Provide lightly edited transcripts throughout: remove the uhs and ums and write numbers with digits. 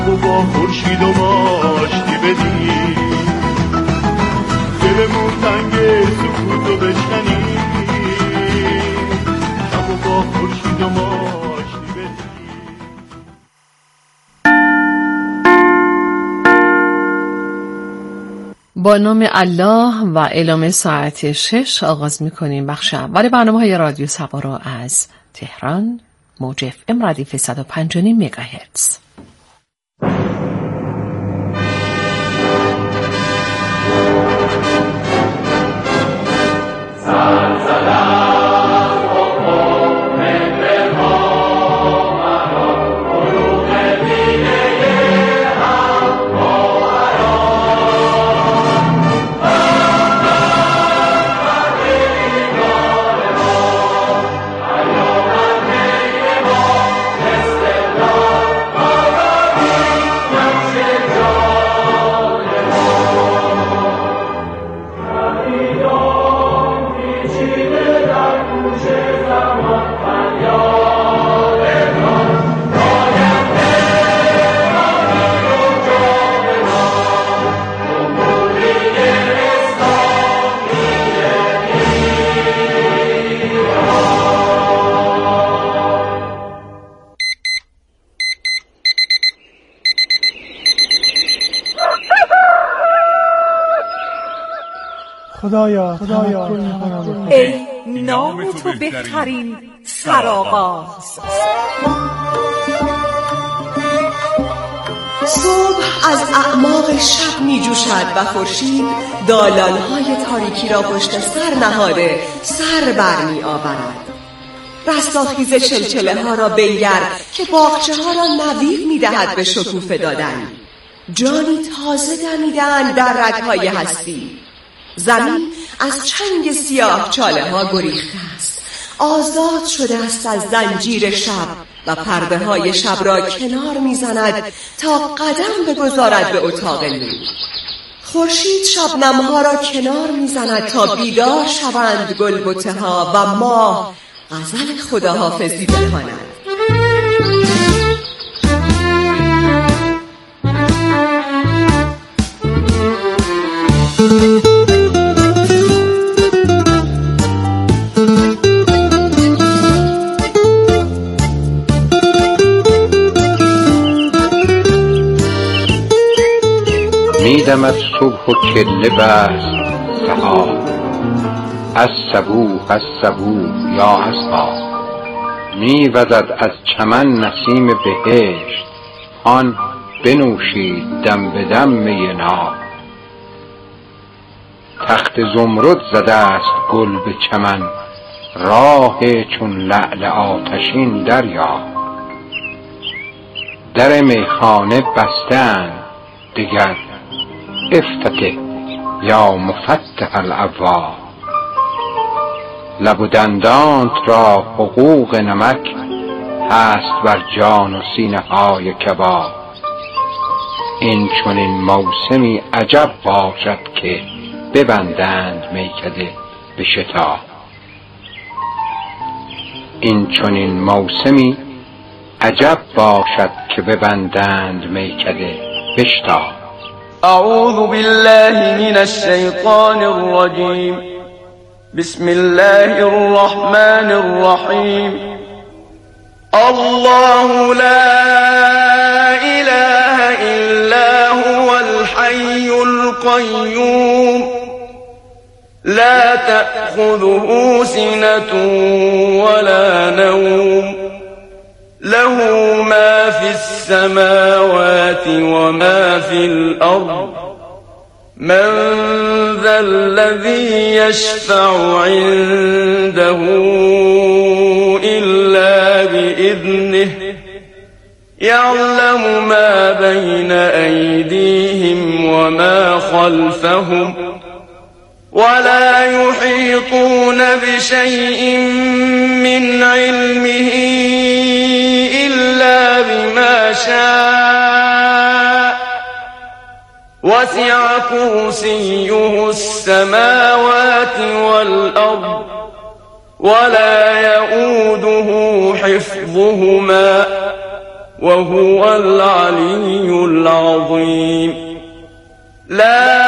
با خورشید و ماشتی بدی دلمون تنگ سکوتو بشکنی با خورشید و ماشتی بدی. با نام الله و اعلام ساعت 6 آغاز می‌کنیم بخش اول برنامه‌های رادیو سبا را از تهران موج FM ردیف 105.9 مگاهرتز. خدایا ای نام تو بهترین سرآغاز. صبح از اعماق شب می جوشد و خورشید دالان‌های تاریکی را پشت سر نهاده سر بر می آورد. رستاخیز چلچله ها را بنگر که باغچه ها را نوید می دهد به شکوفه دادن. جانی تازه دمیدن در رگ‌های هستی. زمین از چنگ سیاه چاله ها گریخته است، آزاد شده است از زنجیر شب و پرده های شب را کنار می زند تا قدم بگذارد به اتاق نور. خورشید شبنم ها را کنار می زند تا بیدار شوند گلبته ها و ماه غزل خداحافظی بخواند. میدم از صبح و کله بست سحاب، از صبوح یا اصحاب. میوزد از چمن نسیم بهشت، آن بنوشید دم به دم می ناب. تخت زمرد زده است گل به چمن، راه چون لعل آتشین دریاب. در میخانه بستند دگر، افتتح یا مفتح الابواب. لب و دندانت را حقوق نمک، هست بر جان و سینه های کباب. این چنین موسمی عجب باشد که ببندند میکده به شتاب. این چنین موسمی عجب باشد که ببندند میکده به شتاب. اعوذ بالله من الشیطان الرجیم. بسم الله الرحمن الرحیم. الله لا اله الا هو الحي القيوم لا تأخذه سنة ولا نوم له ما في السماوات وما في الأرض من ذا الذي يشفع عنده إلا بإذنه يعلم ما بين أيديهم وما خلفهم ولا يحيطون بشيء من علمه إلا بما شاء وسع كرسيه السماوات والأرض ولا يؤوده حفظهما وهو العلي العظيم. لا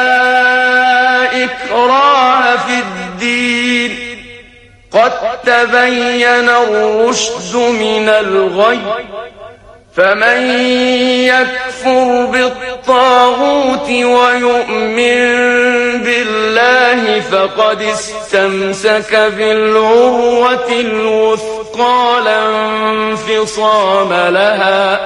إكراه في الدين، قد تبين الرشد من الغي، فمن يكفر بالطاغوت ويؤمن بالله فقد استمسك بالعروة الوثقى لا انفصام لها،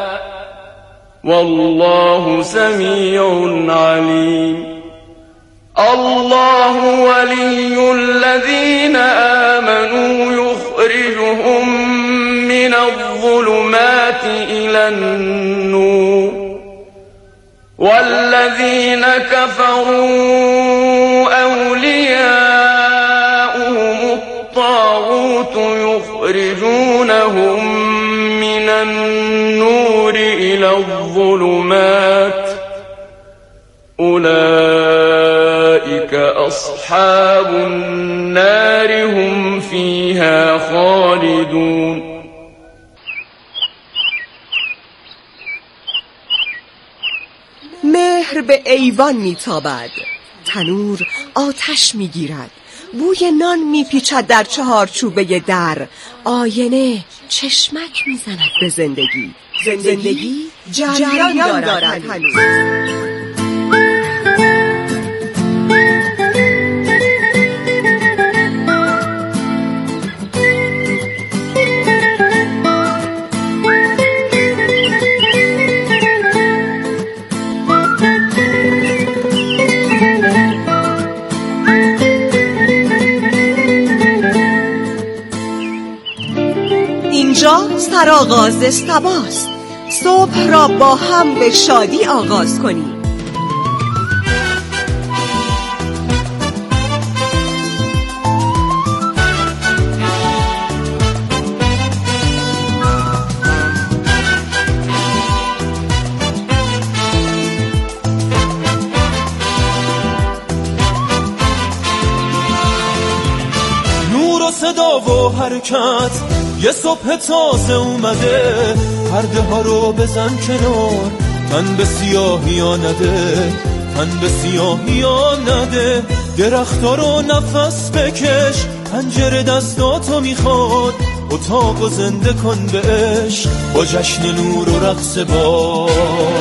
والله سميع عليم. الله ولي الذين آمنوا يخرجهم من الظلمات إلى النور، والذين كفروا أولياؤهم الطاغوت يخرجونهم من النور إلى الظلمات، أولئك أصحاب النار هم فيها خالدون. مهر به ایوان میتابد، تنور آتش میگیرد، بوی نان میپیچد در چهارچوبه در، آینه چشمک میزند به زندگی. زندگی جریان دارد هنوز. اینجا سرآغاز صباست. صبح را با هم به شادی آغاز کنیم. نور و صدا و حرکت، یه صبح تازه اومده، پرده ها رو بزن کنار، تن به سیاهی ها نده، تن به سیاهی ها نده، درختا رو نفس بکش، پنجره دستاتو میخواد، اتاقو زنده کن به عشق، با جشن نور و رقص باد.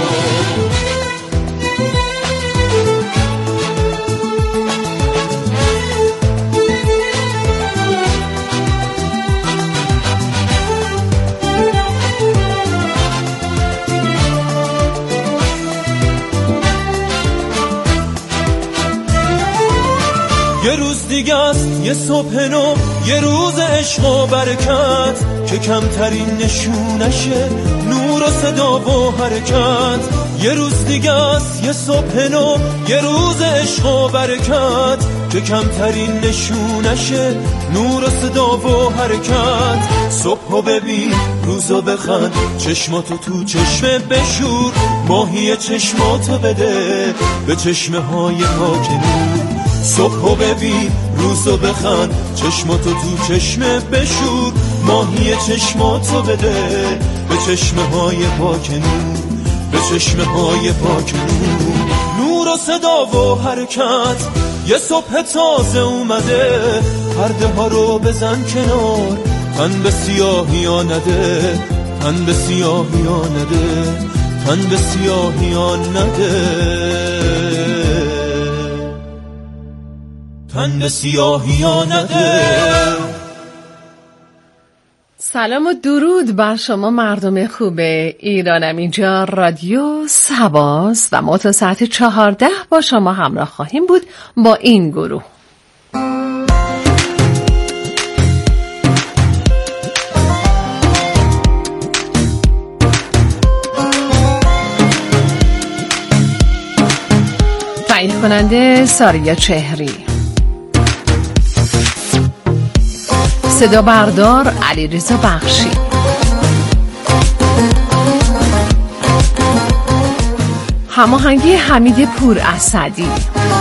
یه روز دیگه است، یه صبح نو، یه روز عشق و برکت، که کمترین نشونشه نور و صدا و حرکت. یه روز دیگه است، یه صبح نو، یه روز عشق و برکت، که کمترین نشونشه نور و صدا و حرکت. صبحو ببین، روزو بخند، چشماتو تو چشمه بشور، ماهی چشماتو بده به چشمه های پاک نور. صبحو ببین، روزو بخند، چشماتو تو چشمه بشور، ماهی چشماتو بده به چشمه های پاک نور، به چشمه های پاک نور. نور و صدا و حرکت، یه صبح تازه اومده، پرده ها رو بزن کنار، تن به سیاهی ها نده، تن به سیاهی ها نده، تن به سیاهی ها نده، تن به سیاهی ها نده. سلام و درود بر شما مردم خوب ایرانم. اینجا رادیو سباست و ما تا ساعت 14 با شما همراه خواهیم بود با این گروه. تهیه کننده ساریا چهری، صدا بردار علیرضا بخشی، هماهنگی حمید پور اسدی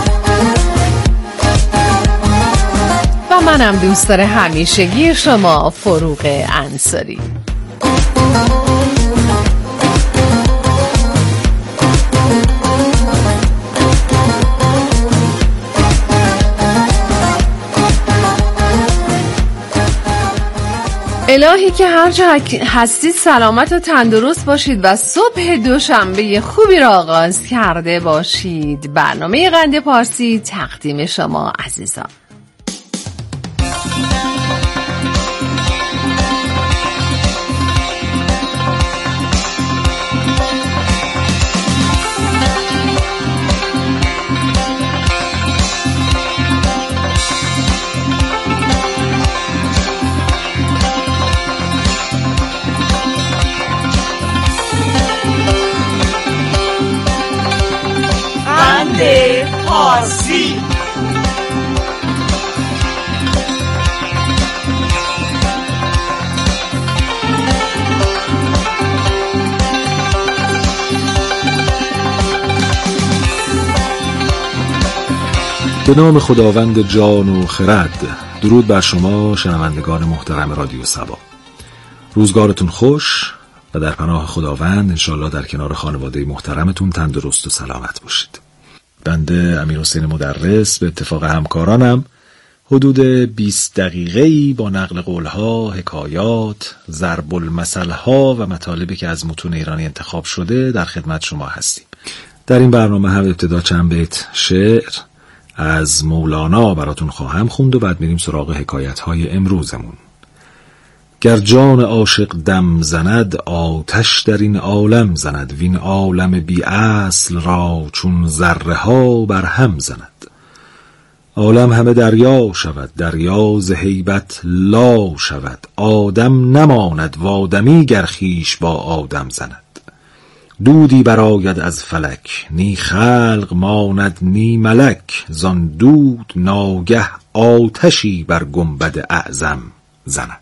و منم دوستدار همیشگی شما فروغ انصاری. الهی که هر جا هستید سلامت و تندرست باشید و صبح دوشنبه خوبی را آغاز کرده باشید. برنامه قند پارسی تقدیم شما عزیزان. پارسی به نام خداوند جان و خرد. درود بر شما شنوندگان محترم رادیو صبا. روزگارتون خوش و در پناه خداوند انشالله در کنار خانواده محترمتون تندرست و سلامت باشید. بنده امیرحسین مدرس به اتفاق همکارانم حدود 20 دقیقه‌ای با نقل قولها، حکایات، ضرب المثل‌ها و مطالبی که از متون ایرانی انتخاب شده در خدمت شما هستیم. در این برنامه هم ابتدا چند بیت شعر از مولانا براتون خواهم خوند و بعد میریم سراغ حکایت‌های امروزمون. گر جان عاشق دم زند آتش در این عالم زند، وین عالم بی اصل را چون ذره ها بر هم زند. عالم همه دریا شود، دریا ز هیبت لا شود. آدم نماند و آدمی گر خویش با آدم زند. دودی براید از فلک، نی خلق ماند نی ملک. زان دود ناگه آتشی بر گنبد اعظم زند.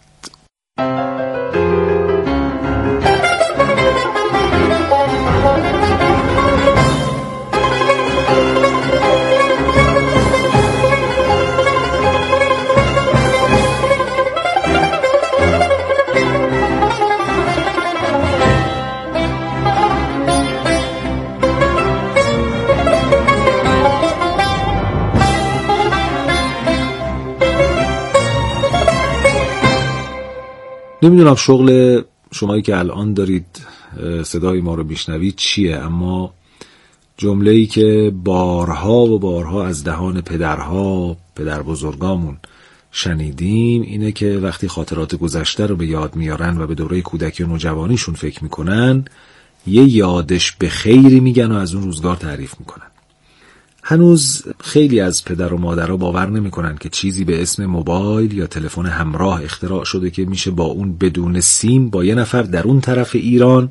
نمیدونم شغل شمایی که الان دارید صدای ما رو میشنوید چیه، اما جمله‌ای که بارها و بارها از دهان پدر بزرگامون شنیدیم اینه که وقتی خاطرات گذشته رو به یاد میارن و به دوره کودکی و نوجوانیشون فکر میکنن یه یادش به خیری میگن و از اون روزگار تعریف میکنن. هنوز خیلی از پدر و مادرها باور نمیکنن که چیزی به اسم موبایل یا تلفن همراه اختراع شده که میشه با اون بدون سیم با یه نفر در اون طرف ایران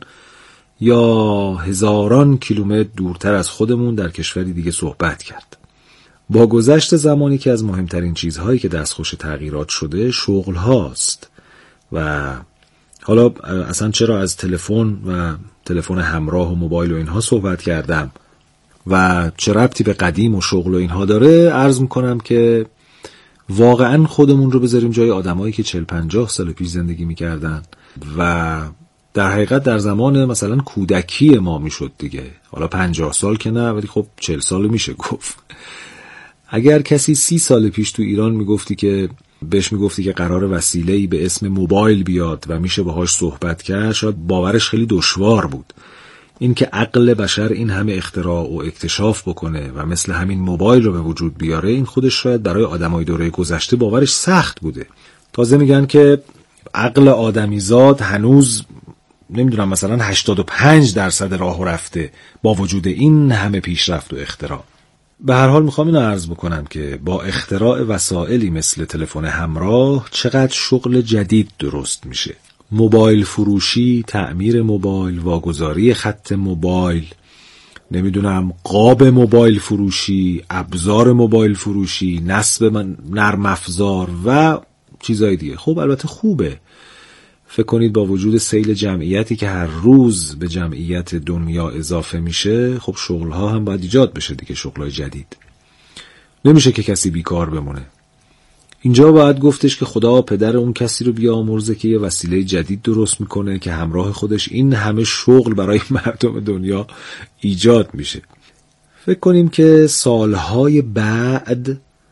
یا هزاران کیلومتر دورتر از خودمون در کشوری دیگه صحبت کرد. با گذشت زمانی که از مهمترین چیزهایی که دستخوش تغییرات شده شغل هاست و حالا اصلا چرا از تلفن همراه و موبایل و اینها صحبت کردم و چه ربطی به قدیم و شغل و اینها داره، عرض میکنم که واقعا خودمون رو بذاریم جای آدمایی که 40-50 سال پیش زندگی میکردن و در حقیقت در زمان مثلا کودکی ما میشد دیگه، حالا 50 سال که نه ولی خب 40 سال میشه گفت. اگر کسی 30 سال پیش تو ایران بهش میگفتی که قرار وسیله‌ای به اسم موبایل بیاد و میشه باهاش صحبت کرد، شاید باورش خیلی دشوار بود. این که عقل بشر این همه اختراع و اکتشاف بکنه و مثل همین موبایل رو به وجود بیاره، این خودش شاید برای آدمای دوره گذشته باورش سخت بوده. تازه میگن که عقل آدمیزاد هنوز نمیدونم مثلا 85% راهو رفته با وجود این همه پیشرفت و اختراع. به هر حال میخوام اینو عرض بکنم که با اختراع وسایلی مثل تلفن همراه چقدر شغل جدید درست میشه. موبایل فروشی، تعمیر موبایل، واگذاری خط موبایل، نمیدونم قاب موبایل فروشی، ابزار موبایل فروشی، نصب نرم افزار و چیزای دیگه. خب البته خوبه. فکر کنید با وجود سیل جمعیتی که هر روز به جمعیت دنیا اضافه میشه، خب شغلها هم باید ایجاد بشه دیگه، شغلای جدید. نمیشه که کسی بیکار بمونه. اینجا باید گفتش که خدا پدر اون کسی رو بیامرزه که یه وسیله جدید درست میکنه که همراه خودش این همه شغل برای مردم دنیا ایجاد میشه. فکر کنیم که سالهای بعد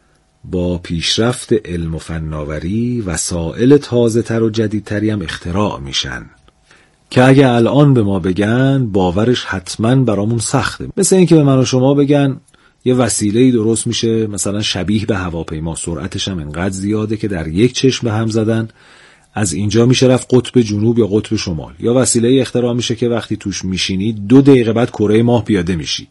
با پیشرفت علم و فناوری وسایل تازه تر و جدیدتری هم اختراع میشن که اگه الان به ما بگن باورش حتما برامون سخته. مثل این که به من و شما بگن یه وسیله‌ای درست میشه مثلا شبیه به هواپیما، سرعتش هم انقدر زیاده که در یک چشم به هم زدن از اینجا میشه رفت قطب جنوب یا قطب شمال، یا وسیله‌ای اختراع میشه که وقتی توش میشینی 2 دقیقه بعد کره ماه پیاده میشی.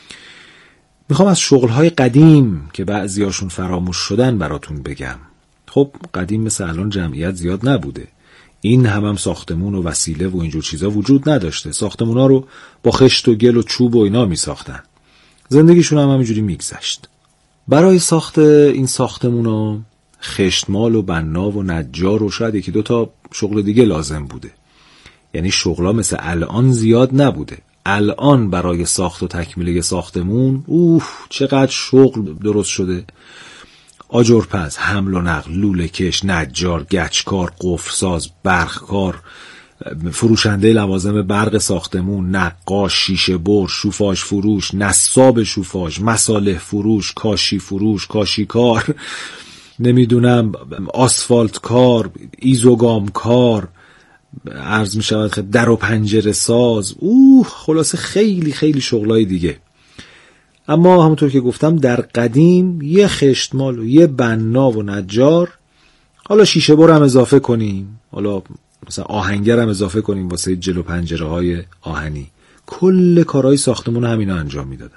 میخوام از شغل‌های قدیم که بعضیاشون فراموش شدن براتون بگم. خب قدیم مثل الان جمعیت زیاد نبوده، این هم ساختمون و وسیله و اینجور چیزا وجود نداشته. ساختمونا رو با خشت و گل و چوب و اینا میساختن، زندگیشون هم همینجوری میگذشت. برای ساخت این ساختمونا خشتمال و بنا و نجار و شاید 1-2 تا شغل دیگه لازم بوده. یعنی شغلا مثل الان زیاد نبوده. الان برای ساخت و تکمیل ساختمون چقدر شغل درست شده. آجرپز، حمل و نقل، لوله کش، نجار، گچکار، قفلساز، برقکار، فروشنده لوازم برق ساختمون، نقاش، شیشه بر، شوفاژ فروش، نساب شوفاژ، مصالح فروش، کاشی فروش، کاشیکار، نمیدونم آسفالت کار، ایزوگام کار، عرض می شود خب در و پنجره ساز، خلاصه خیلی خیلی شغلای دیگه. اما همونطور که گفتم در قدیم یه خشتمال و یه بنا و نجار، حالا شیشه بر هم اضافه کنیم، حالا مثلا آهنگر هم اضافه کنیم واسه جلو پنجره های آهنی، کل کارهای ساختمون همینا انجام میدادن.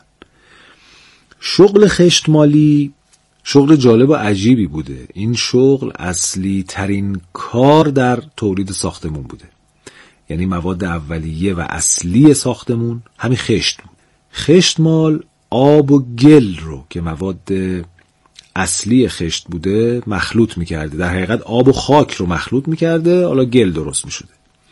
شغل خشتمالی شغل جالب و عجیبی بوده. این شغل اصلی ترین کار در تولید ساختمون بوده. یعنی مواد اولیه و اصلی ساختمون همین خشت بود. خشتمال آب و گل رو که مواد اصلی خشت بوده مخلوط میکرده. در حقیقت آب و خاک رو مخلوط میکرده، حالا گل درست میشده.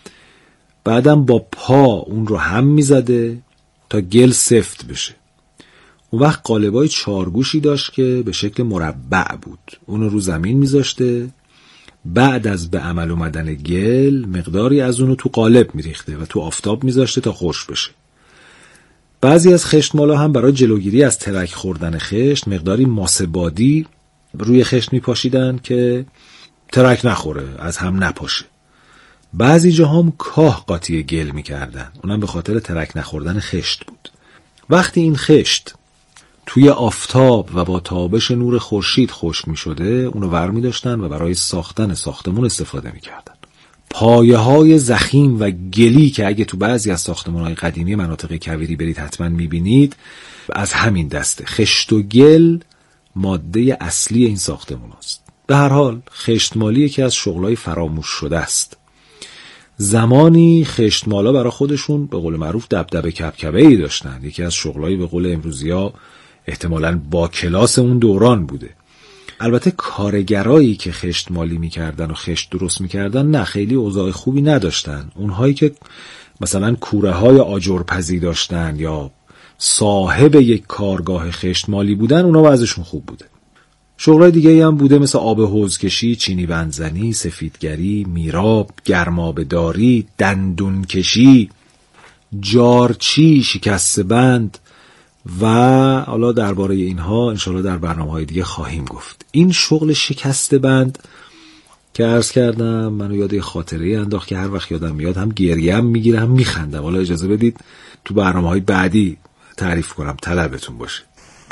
بعدم با پا اون رو هم میزده تا گل سفت بشه. اون وقت قالبای 4 گوشی داشت که به شکل مربع بود. اون رو زمین میذاشته، بعد از به عمل اومدن گل مقداری از اونو تو قالب میریخته و تو آفتاب میذاشته تا خشک بشه. بعضی از خشتمالا هم برای جلوگیری از ترک خوردن خشت مقداری ماسه بادی روی خشت میپاشیدن که ترک نخوره، از هم نپاشه. بعضی جا هم کاه قاطی گل میکردن، اونم به خاطر ترک نخوردن خشت بود. وقتی این خشت توی آفتاب و با تابش نور خورشید خشک می‌شده، اونو ور داشتن و برای ساختن ساختمون استفاده می‌کردن. پایه‌های ضخیم و گلی که اگه تو بعضی از ساختمان‌های قدیمی مناطق کویری برید حتما می‌بینید، از همین دسته. خشت و گل ماده اصلی این ساختمون است. به هر حال خشتمالی یکی از شغلای فراموش شده است. زمانی خشتمالا برای خودشون به قول معروف دبدبه کبکبه‌ای داشتن. یکی از شغلای به قول امروزی‌ها احتمالاً با کلاس اون دوران بوده. البته کارگرایی که خشتمالی میکردن و خشت درست میکردن نه، خیلی اوضاع خوبی نداشتن. اونهایی که مثلا کوره های آجرپزی داشتن یا صاحب یک کارگاه خشتمالی بودن، اونا وضعشون خوب بوده. شغلای دیگه هم بوده مثل آب حوض کشی، چینی بندزنی، سفیدگری، میراب، گرمابه‌داری، دندون کشی، جارچی، شکست بند و حالا درباره اینها انشالله در برنامه‌های دیگه خواهیم گفت. این شغل شکست بند که عرض کردم منو یاد یه خاطره انداخت که هر وقت یادم میاد هم گریم میگیره هم میخندم. حالا اجازه بدید تو برنامه‌های بعدی تعریف کنم، طلبتون باشه.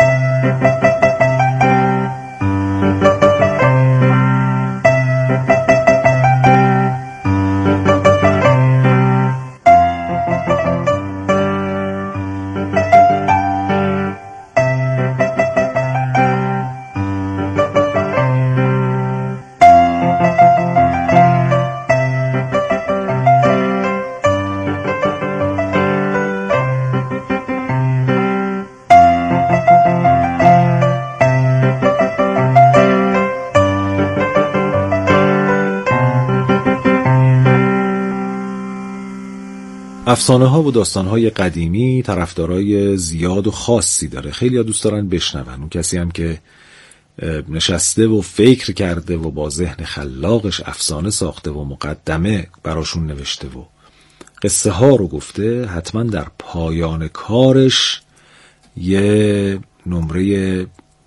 افسانه ها و داستان های قدیمی طرفدارای زیاد و خاصی داره. خیلی ها دوست دارن بشنون. اون کسی هم که نشسته و فکر کرده و با ذهن خلاقش افسانه ساخته و مقدمه براشون نوشته و قصه ها رو گفته، حتما در پایان کارش یه نمره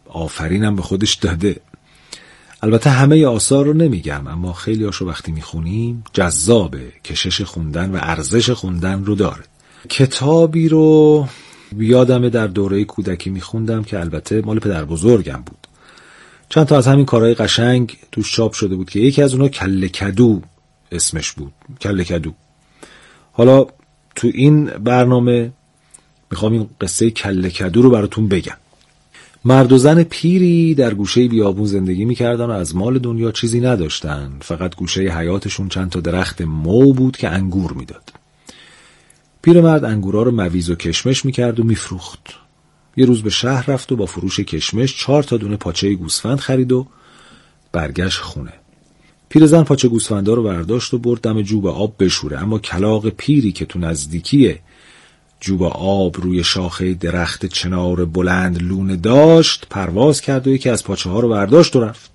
آفرینم به خودش داده. البته همه آثار رو نمیگم، اما خیلی هاشو وقتی میخونیم جذابه، کشش خوندن و ارزش خوندن رو داره. کتابی رو یادمه در دوره کودکی میخوندم که البته مال پدر بزرگم بود. چند تا از همین کارهای قشنگ توش چاپ شده بود که یکی از اونها کله کدو اسمش بود. کله کدو. حالا تو این برنامه میخوام این قصه کله کدو رو براتون بگم. مرد و زن پیری در گوشه بیابون زندگی میکردن و از مال دنیا چیزی نداشتن، فقط گوشه حیاتشون چند تا درخت مو بود که انگور میداد. پیرمرد انگورا رو مویز و کشمش میکرد و میفروخت. یه روز به شهر رفت و با فروش کشمش 4 تا دونه پاچه گوسفند خرید و برگشت خونه. پیرزن پاچه گوسفندا رو برداشت و برد دم جوب آب بشوره، اما کلاغ پیری که تو نزدیکی جوب آب روی شاخه درخت چنار بلند لونه داشت پرواز کرد و یکی از پاچه ها رو برداشت و رفت.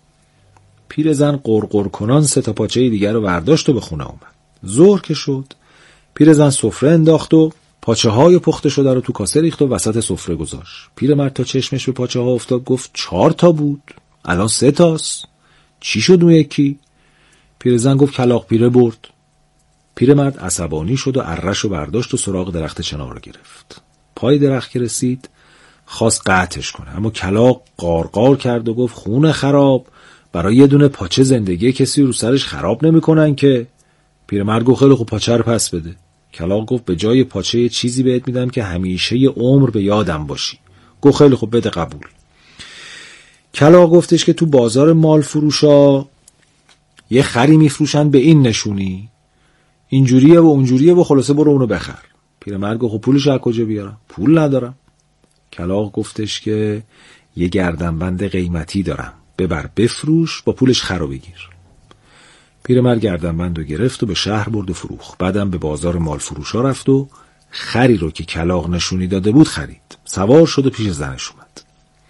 پیرزن قرقر کنان 3 تا پاچه دیگر رو برداشت و به خونه اومد. ظهر که شد پیرزن سفره انداخت و پاچه های پخته شده رو تو کاسه ریخت و وسط سفره گذاشت. پیرمرد تا چشمش به پاچه ها افتاد گفت 4 تا بود، الان 3 تاست. چی شد اون یکی؟ پیرزن گفت کلاغ پیره برد. پیرمرد عصبانی شد و اره‌ش رو برداشت و سراغ درخت چنار رو گرفت. پای درخت که رسید خواست قطعش کنه، اما کلاغ قارقار کرد و گفت خون خراب، برای یه دونه پاچه زندگی کسی رو سرش خراب نمی‌کنن که. پیرمرد گفت خیلی خوب پاچه رو پس بده. کلاغ گفت به جای پاچه چیزی بهت میدم که همیشه یه عمر به یادم باشی. گفت خیلی خوب بده قبول. کلاغ گفتش که تو بازار مال فروشا یه خری میفروشن به این نشونی، اینجوریه و اونجوریه و خلاصه برو اونو بخر. پیرمرد گفت خب پولش از کجا بیارم؟ پول ندارم. کلاغ گفتش که یه گردنبند قیمتی دارم، ببر بفروش، با پولش خرو بگیر. پیرمرد گردنبندو گرفت و به شهر برد و فروخت. بعدم به بازار مال فروشا رفت و خری رو که کلاغ نشونی داده بود خرید. سوار شد و پیش زنش اومد.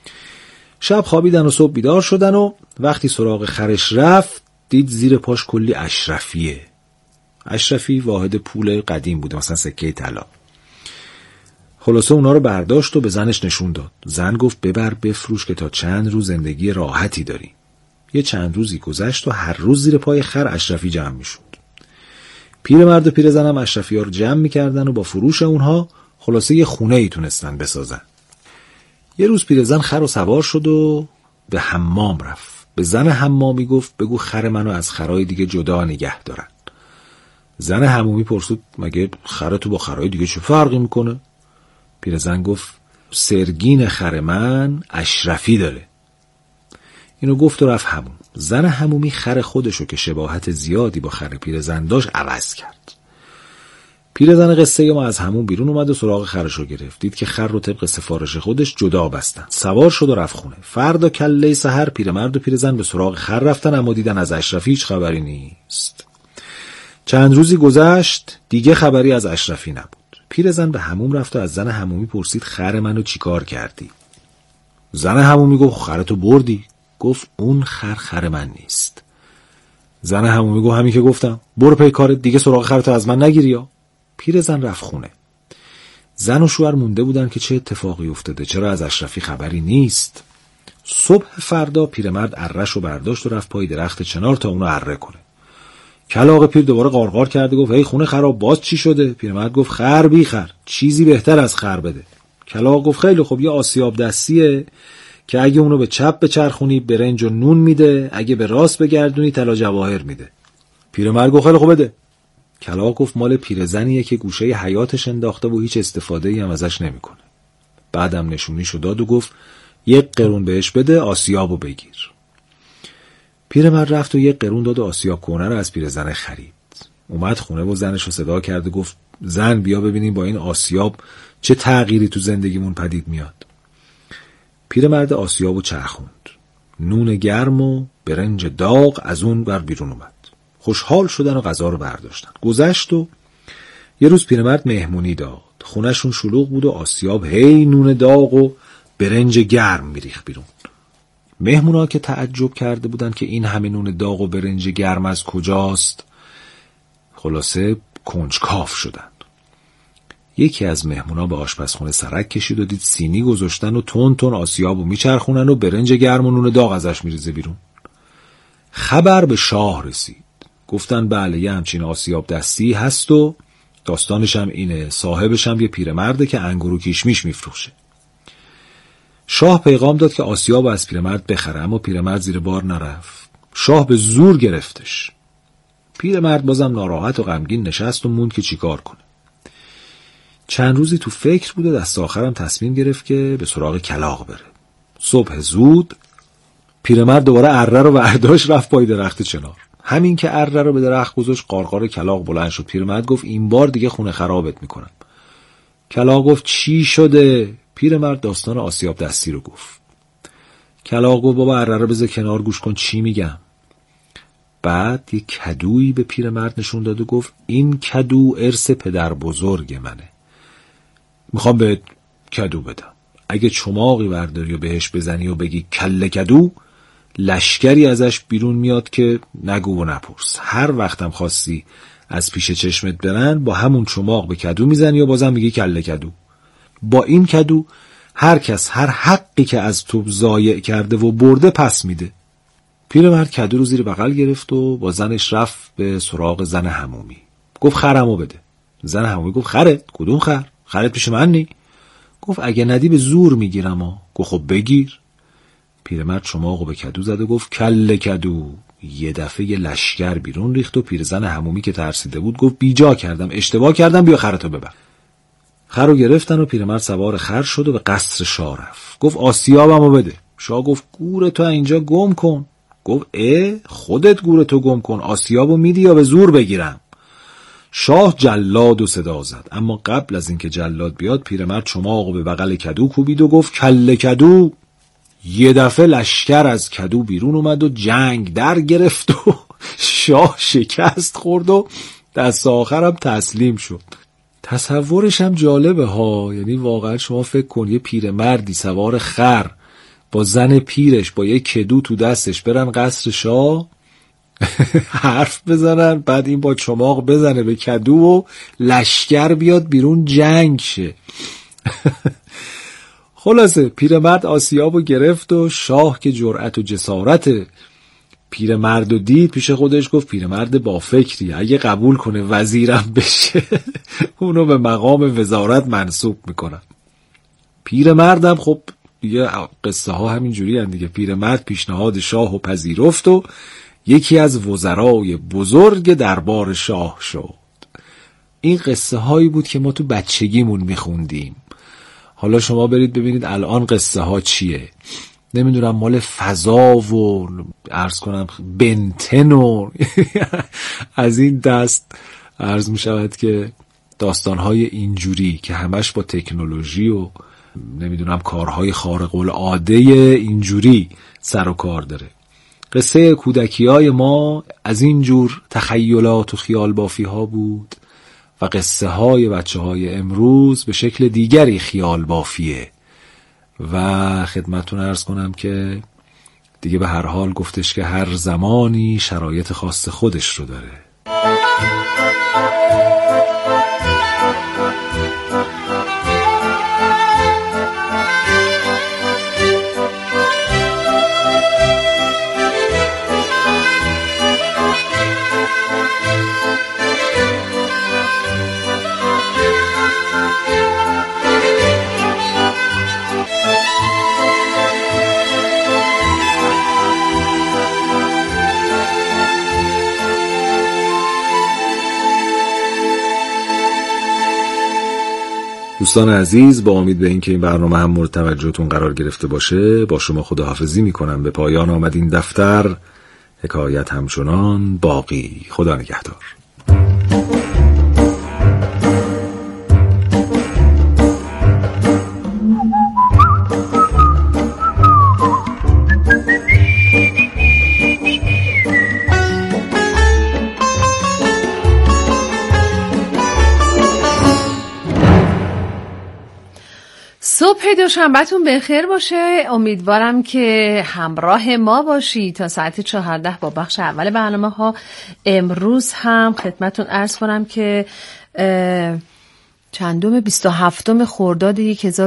شب خوابیدن و صبح بیدار شدن و وقتی سراغ خرش رفت دید زیر پاش کلی اشرفیه. اشرفی واحد پول قدیم بوده، مثلا سکه طلا. خلاصه اونا رو برداشت و به زنش نشون داد. زن گفت ببر بفروش که تا چند روز زندگی راحتی داری. یه چند روزی گذشت و هر روز زیر پای خر اشرفی جمع میشد. پیرمرد و پیرزن هم اشرفی ها رو جمع میکردن و با فروش اونها خلاصه یه خونه ای تونستن بسازن. یه روز پیرزن خر رو سوار شد و به حمام رفت. به زن حمامی گفت بگو خر منو از خرای دیگه جدا نگه دارن. زن حمومی پرسید مگه خر تو با خرای دیگه چه فرقی میکنه؟ پیرزن گفت سرگین خر من اشرفی داره. اینو گفت و رفت حموم. زن حمومی خر خودشو که شباهت زیادی با خر پیرزن داشت عوض کرد. پیرزن قصه ما از حموم بیرون اومد و سراغ خرشو گرفت. دید که خر رو طبق سفارش خودش جدا بستن. سوار شد و رفت خونه. فردا کله سحر پیرمرد و پیرزن به سراغ خر رفتن، اما دیدن از اشرفی هیچ خبری نیست. چند روزی گذشت دیگه خبری از اشرفی نبود. پیرزن به حموم رفت و از زن حمومی پرسید خر منو چیکار کردی؟ زن حمومی گفت خرتو بردی. گفت اون خر من نیست. زن حمومی گفت همین که گفتم، برو پی کارت، دیگه سراغ خرتو از من نگیری یا. پیرزن رفت خونه. زن و شوهر مونده بودن که چه اتفاقی افتاده، چرا از اشرفی خبری نیست. صبح فردا پیرمرد اره‌ش رو برداشت و رفت پای درخت چنار تا اونو اره کنه. کلاغ پیر دوباره قارقار کرد و گفت هی خونه خراب، باز چی شده؟ پیرمرد گفت خر بی خر، چیزی بهتر از خر بده. کلاغ گفت خیلی خوب، یه آسیاب دستیه که اگه اونو به چپ بچرخونی برنج و نون میده، اگه به راست بگردونی طلا جواهر میده. پیرمرد گفت خیلی خوب بده. کلاغ گفت مال پیرزنیه که گوشه حیاتش انداخته و هیچ استفاده‌ای هم ازش نمیکنه. بعدم نشونیشو داد و گفت 1 قرون بهش بده، آسیابو بگیر. پیرمرد رفت و 1 قرون داد و آسیاب کهنه رو از پیرزن خرید. اومد خونه و زنش رو صدا کرد و گفت زن بیا ببینیم با این آسیاب چه تغییری تو زندگیمون پدید میاد. پیرمرد آسیابو چرخوند. نون گرم و برنج داغ از اون بر بیرون اومد. خوشحال شدن و غذا رو برداشتن. گذشت و یه روز پیرمرد مهمونی داد. خونه‌شون شلوغ بود و آسیاب هی نون داغ و برنج گرم میریخت بیرون. مهمونا که تعجب کرده بودن که این همه نون داغ و برنج گرم از کجاست، خلاصه کنجکاو شدن. یکی از مهمونا به آشپزخونه سرک کشید و دید سینی گذاشتن و تون تون آسیابو میچرخونن و برنج گرم و نون داغ ازش میریزه بیرون. خبر به شاه رسید. گفتن بله یه همچین آسیاب دستی هست و داستانش هم اینه، صاحبش هم یه پیرمرده که انگور و کشمیش میفروشه. شاه پیغام داد که آسیاب از پیرمرد بخره، اما پیرمرد زیر بار نرفت. شاه به زور گرفتش. پیرمرد بازم ناراحت و غمگین نشست و موند که چیکار کنه. چند روزی تو فکر بود و دست آخرم تصمیم گرفت که به سراغ کلاغ بره. صبح زود پیرمرد دوباره اره رو برداشت رفت پای درخت چنار. همین که اره رو به درخت گذاشت قارقار کلاغ بلند شد. پیرمرد گفت این بار دیگه خونه خرابت میکنم. کلاغ گفت چی شده؟ پیرمرد داستان آسیاب دستی رو گفت. کلاغ گفت بابا اره رو بذار کنار گوش کن چی میگم. بعد یک کدویی به پیرمرد نشون داد و گفت این کدو ارث پدر بزرگ منه، میخوام بهت کدو بدم. اگه چماقی برداری و بهش بزنی و بگی کله کدو، لشکری ازش بیرون میاد که نگو و نپرس. هر وقتم خواستی از پیش چشمت برن با همون چماق به کدو میزنی و بازم میگی کله کدو. با این کدو هر کس هر حقی که از تو ضایع کرده و برده پس میده. پیرمرد کدو رو زیر بغل گرفت و با زنش رفت به سراغ زن حمومی. گفت خرمو بده. زن حمومی گفت خرت؟ کدوم خر؟ خرت پیش من نی؟ گفت اگه ندی به زور میگیرم. گفت خب بگیر. پیرمرد چماقو به کدو زد و گفت کله کدو. یه دفعه یه لشکر بیرون ریخت و پیرزن حمومی که ترسیده بود گفت بیجا کردم، اشتباه کردم، بیا خرتو ببر. خر رو گرفتن و پیرمرد سوار خر شد و به قصر شاه رفت. گفت آسیابمو بده. شاه گفت گورتو اینجا گم کن. گفت خودت گورتو گم کن، آسیابو میدی یا به زور بگیرم؟ شاه جلاد و صدا زد، اما قبل از اینکه جلاد بیاد پیرمرد چماقو به بغل کدو کوبید و گفت کله کدو. یه دفعه لشکر از کدو بیرون اومد و جنگ در گرفت و شاه شکست خورد و دست آخرم تسلیم شد. تصورش هم جالبه ها، یعنی واقعا شما فکر کن یه پیرمردی سوار خر با زن پیرش با یه کدو تو دستش برن قصر شاه حرف بزنن، بعد این با چماق بزنه به کدو و لشکر بیاد بیرون جنگ شه. خلاصه پیرمرد آسیابو گرفت و شاه که جرأت و جسارت پیرمردو دید پیش خودش گفت پیرمرد با فکری، اگه قبول کنه وزیرم بشه اونو به مقام وزارت منصوب میکنم. پیرمردم خب دیگه قصه ها همین جوری هن دیگه. پیرمرد پیشنهاد شاهو پذیرفت و یکی از وزرای بزرگ دربار شاه شد. این قصه هایی بود که ما تو بچگیمون میخوندیم. حالا شما برید ببینید الان قصه ها چیه. نمیدونم مال فضا و عرض کنم بنتن و از این دست عرض میشود که داستان های اینجوری که همش با تکنولوژی و نمیدونم کارهای خارق العاده اینجوری سر و کار داره. قصه کودکیای ما از اینجور تخیلات و خیال بافی ها بود و قصه های بچه های امروز به شکل دیگری خیال بافیه. و خدمتتون عرض کنم که دیگه به هر حال گفتش که هر زمانی شرایط خاص خودش رو داره. دوستان عزیز، با امید به اینکه این برنامه هم مورد توجهتون قرار گرفته باشه با شما خداحافظی میکنم. به پایان آمد این دفتر، حکایت همچنان باقی. خدا نگهدار. صبح دوشنبهتون بخیر باشه. امیدوارم که همراه ما باشی تا ساعت 14 با بخش اول برنامه ها. امروز هم خدمتون عرض کنم که چندم 27 خرداد 1000